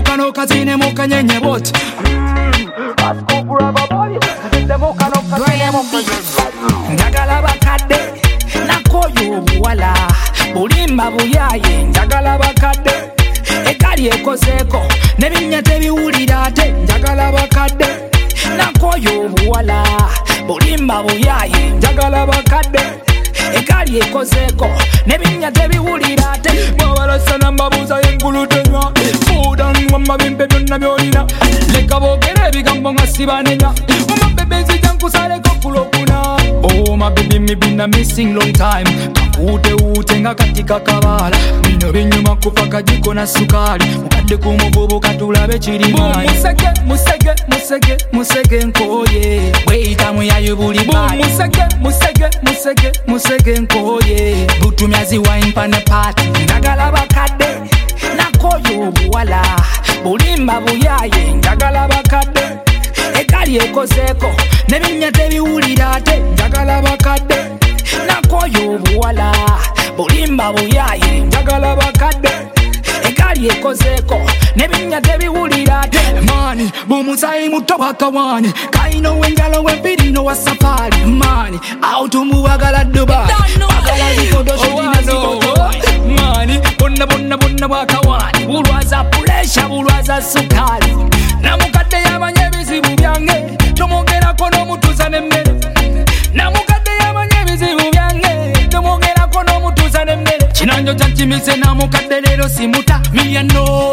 kano kazine mukanyenye bot njagala bakadde nakoyo obuwala bulimba buyaye njagala bakadde ekali ekozeeko nebinnya tebiwulira ate njagala bakadde nakoyo obuwala bulimba buyaye njagala bakadde ekali ekozeeko nebinnya tebiwulira ate bwabalasana mbabuuza engulu tenywa fuudanwa mabimpe byonna byolina leka boogera ebigambo nga sibanenya omabebezi jankusaleko kulokuna oh my baby me been a missing long time kakuute nga katika kabala bino binyuma kufa kajiko na sukali mukadde ku muvubuka tulabe kirimani musege nkoye bweyitamu yayo buli bali musege nkoye butumyazi wine pane party njagala bakadde nakoyo obuwala bulimba buyaye njagala bakadde ekali ekozeeko nebinnya tebiwulira ate njagala bakadde nakoyo obuwala bulimba buyaye njagala bakadde ekali ekozeeko nebinnya tebiwulira ate mani bumusayi muto bakawani kaino wenjalo wempirino wa safari mani autumuwagala dubai bagala zikodoshidinezikotoa mani bonna bakawani bulwaza pulesha bulwaza sukali namukadde yamanye ebizibu byange tomwogerako n'omutuuza n'emmere namukadde yamanye ebizibu byange tomwogerako n'omutuuza n'emmere kinanjo kyankimise namukadde leero simuta miyano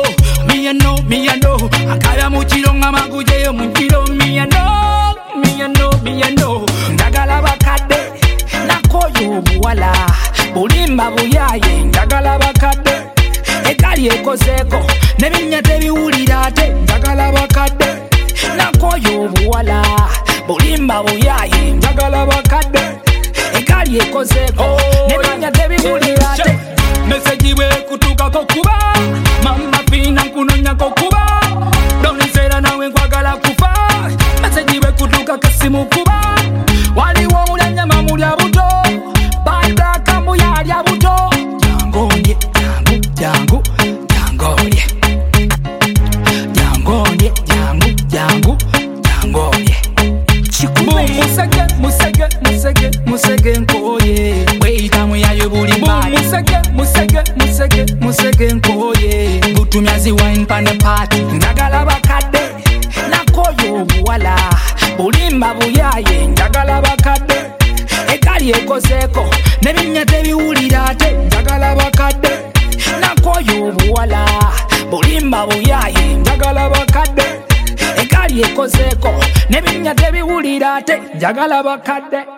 akabya mu kiro nga magujeyo mu kiro miyano njagala bakadde nakoyo obuwala bulimba buyaye njagala bakadde ekali ekozeeko nebinnya tebiwulira ate njagala bakadde nakoyo obuwala bulimba buyaye njagala bakadde ekali ekozeeko nebinnya tebiwulira ate meseji bwekutukako kuba mama fina nkunonyako kuba doniseera nawe nkwagala kufa meseji bwekutuka kasimu kuba waliwo mulyanyama mulya buto badaka mbuyalya buto musege nkoye bweyitamu yayo buli mbali musege nkoye butumyazi wine pane party njagala bakadde nakoyo obuwala bulimba buyaye njagala bakadde ekali ekozeeko nebinnya tebiwulira ate njagala bakadde nakoyo obuwala bulimba buyaye njagala bakadde ekali ekozeeko nebinnya tebiwulira ate njagala bakadde